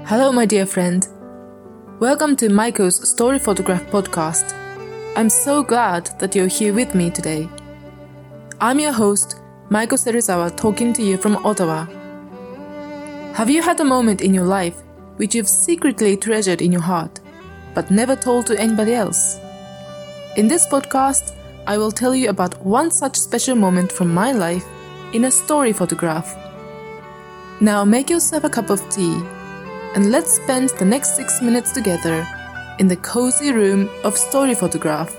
Hello, my dear friend. Welcome to Maiko's Story Photograph podcast. I'm so glad that you're here with me today. I'm your host, Maiko Serizawa, talking to you from Ottawa. Have you had a moment in your life which you've secretly treasured in your heart, but never told to anybody else? In this podcast, I will tell you about one such special moment from my life in a story photograph. Now make yourself a cup of tea and let's spend the next 6 minutes together in the cozy room of story photograph.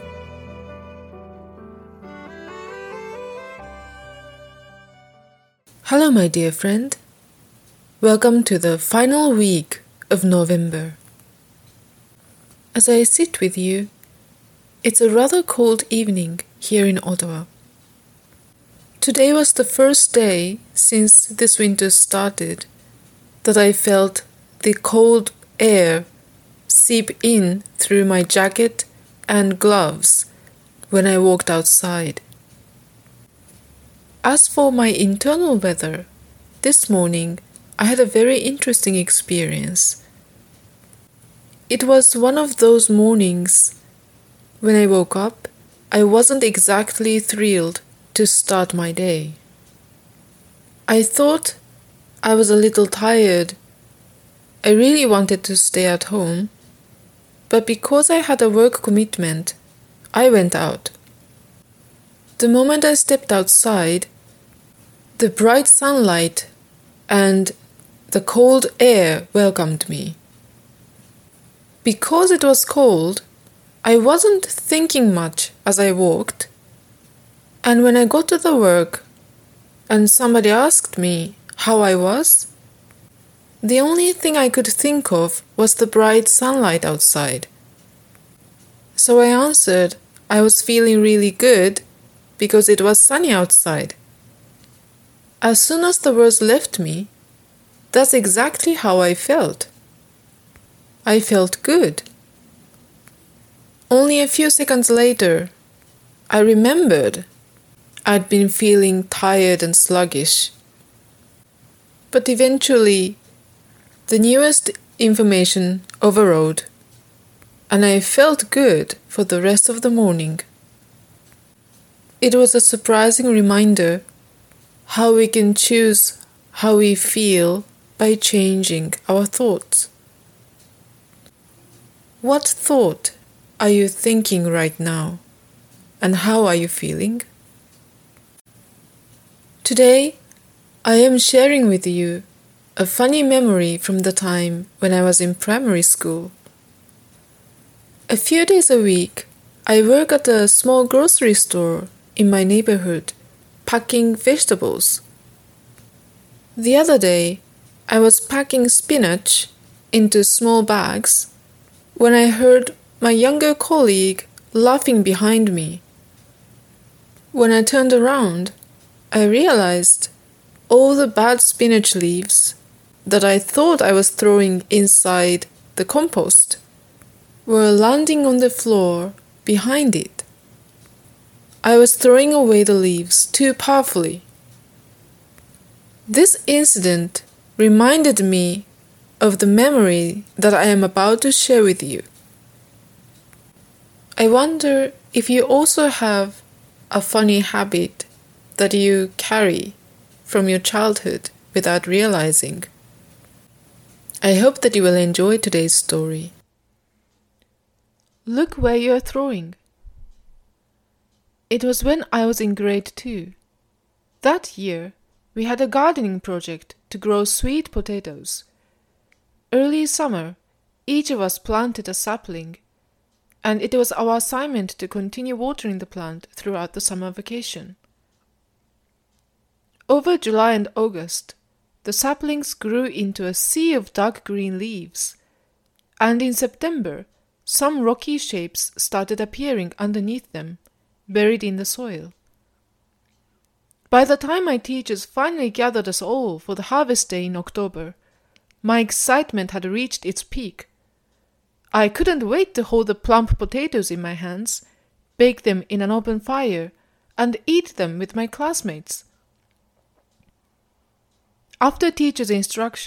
Hello, my dear friend. Welcome to the final week of November. As I sit with you, it's a rather cold evening here in Ottawa. Today was the first day since this winter started that I felt the cold air seep in through my jacket and gloves when I walked outside. As for my internal weather, this morning I had a very interesting experience. It was one of those mornings when I woke up, I wasn't exactly thrilled to start my day. I thought I was a little tired. I really wanted to stay at home, but because I had a work commitment, I went out. The moment I stepped outside, the bright sunlight and the cold air welcomed me. Because it was cold, I wasn't thinking much as I walked, and when I got to the work and somebody asked me how I was, the only thing I could think of was the bright sunlight outside. So I answered I was feeling really good because it was sunny outside. As soon as the words left me, that's exactly how I felt. I felt good. Only a few seconds later, I remembered I'd been feeling tired and sluggish. But eventually, the newest information overrode, and I felt good for the rest of the morning. It was a surprising reminder how we can choose how we feel by changing our thoughts. What thought are you thinking right now, and how are you feeling? Today, I am sharing with you a funny memory from the time when I was in primary school. A few days a week, I work at a small grocery store in my neighborhood, packing vegetables. The other day, I was packing spinach into small bags when I heard my younger colleague laughing behind me. When I turned around, I realized all the bad spinach leaves that I thought I was throwing inside the compost were landing on the floor behind it. I was throwing away the leaves too powerfully. This incident reminded me of the memory that I am about to share with you. I wonder if you also have a funny habit that you carry from your childhood without realizing. I hope that you will enjoy today's story. Look where you are throwing. It was when I was in grade 2. That year, we had a gardening project to grow sweet potatoes. Early summer, each of us planted a sapling, and it was our assignment to continue watering the plant throughout the summer vacation. Over July and August, the saplings grew into a sea of dark green leaves, and in September, some rocky shapes started appearing underneath them, buried in the soil. By the time my teachers finally gathered us all for the harvest day in October, my excitement had reached its peak. I couldn't wait to hold the plump potatoes in my hands, bake them in an open fire, and eat them with my classmates. After teacher's instruction,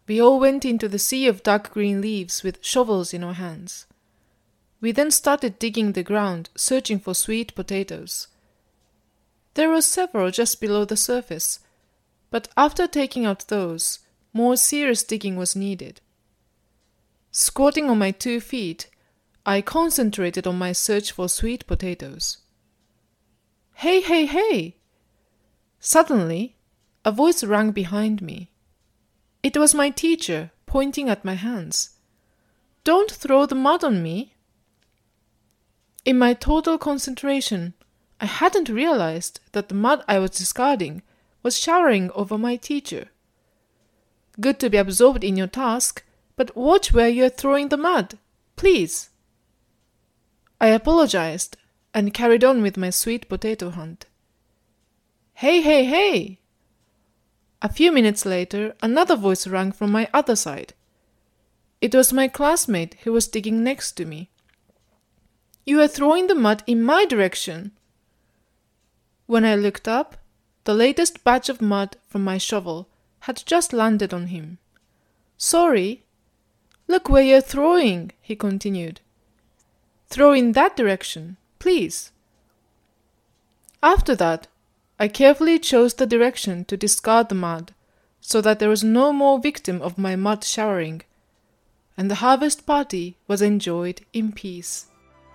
We all went into the sea of dark green leaves with shovels in our hands. We then started digging the ground, searching for sweet potatoes. There were several just below the surface, but after taking out those, more serious digging was needed. Squatting on my 2 feet, I concentrated on my search for sweet potatoes. Hey, hey, hey! Suddenly, a voice rang behind me. It was my teacher, pointing at my hands. Don't throw the mud on me! In my total concentration, I hadn't realized that the mud I was discarding was showering over my teacher. Good to be absorbed in your task, but watch where you are throwing the mud, please. I apologized and carried on with my sweet potato hunt. Hey, hey, hey! A few minutes later, another voice rang from my other side. It was my classmate who was digging next to me. You are throwing the mud in my direction. When I looked up, the latest batch of mud from my shovel had just landed on him. Sorry. Look where you're throwing, he continued. Throw in that direction, please. After that, I carefully chose the direction to discard the mud, so that there was no more victim of my mud showering, and the harvest party was enjoyed in peace.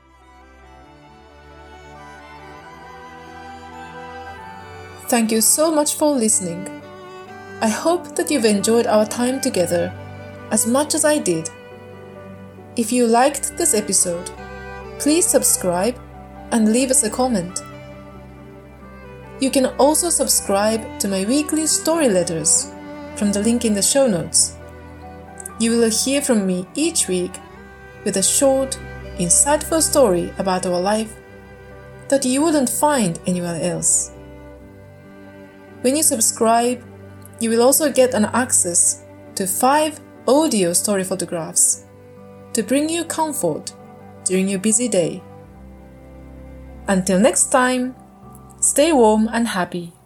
Thank you so much for listening. I hope that you've enjoyed our time together as much as I did. If you liked this episode, please subscribe and leave us a comment. You can also subscribe to my weekly story letters from the link in the show notes. You will hear from me each week with a short, insightful story about our life that you wouldn't find anywhere else. When you subscribe, you will also get an access to 5 audio story photographs to bring you comfort during your busy day. Until next time, stay warm and happy.